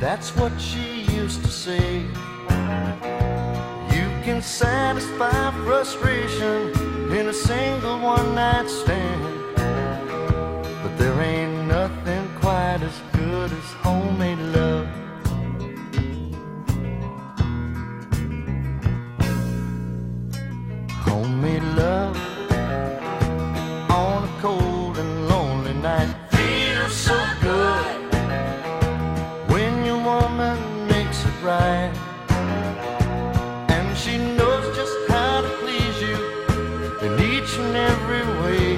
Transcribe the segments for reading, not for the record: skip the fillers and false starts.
That's what she used to say. You can satisfy frustration in a single one-night stand, but there ain't nothing quite as good as homemade love. Homemade love on a cold and lonely night feels so good when your woman makes it right, and she knows just how to please you in each and every way.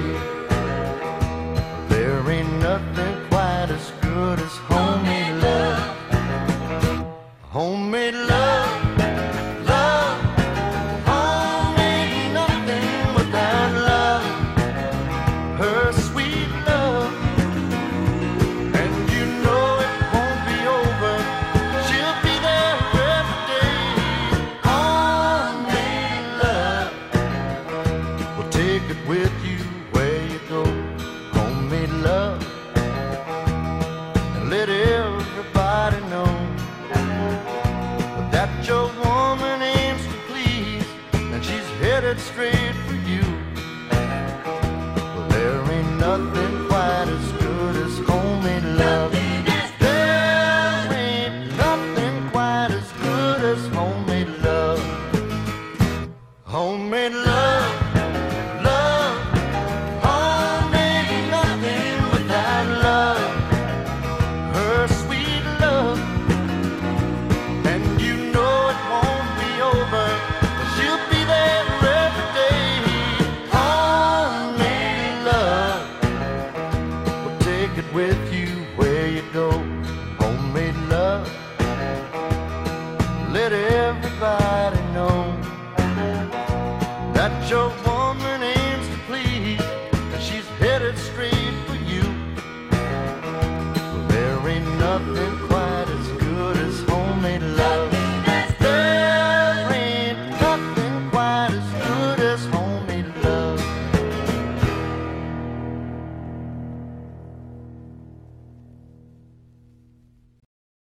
There ain't nothing quite as good as homemade love. Homemade love, love, home ain't nothing without love. Her sweet love, and you know it won't be over. She'll be there every day. Homemade love will take it with you where you go. Homemade love, and let everybody know that your woman aims to please, and she's headed straight